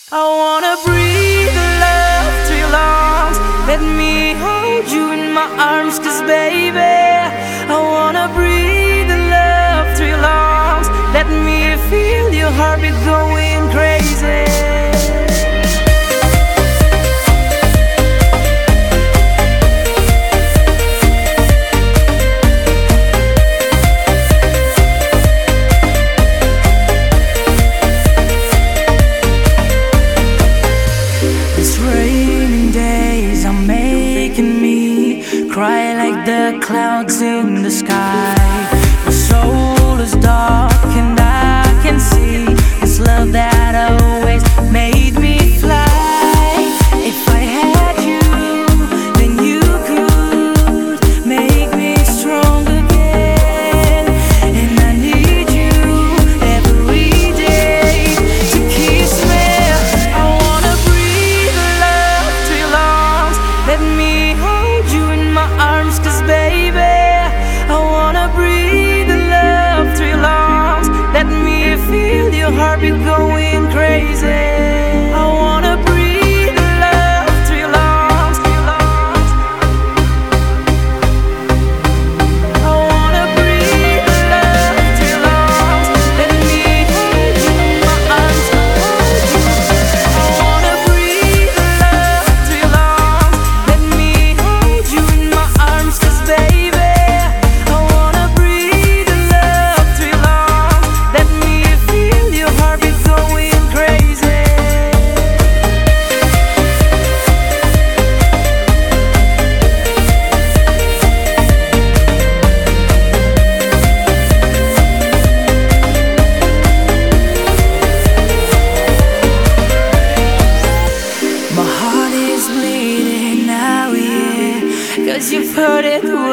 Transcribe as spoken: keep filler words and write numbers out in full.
I wanna breathe the love through your lungs. Let me hold you in my arms, cause baby, I wanna breathe the love through your lungs. Let me feel your heartbeat going crazy. Cry like the clouds in the sky. My soul is dark and I can see this love that always made me fly. If I had you, then you could make me strong again. And I need you every day to kiss me. I wanna breathe the love to your lungs. Let me hold you in my arms, cause baby, I wanna breathe the love through your lungs. Let me feel your heartbeat going crazy. I wanna breathe the love through your lungs. I wanna breathe the love through your lungs. Let me hold you in my arms. I wanna breathe the love through your lungs. Let me hold you in my arms, cause baby, I wanna breathe the love through your lungs. Let me feel your heartbeat going crazy. My heart is bleeding now, yeah, cause you've heard it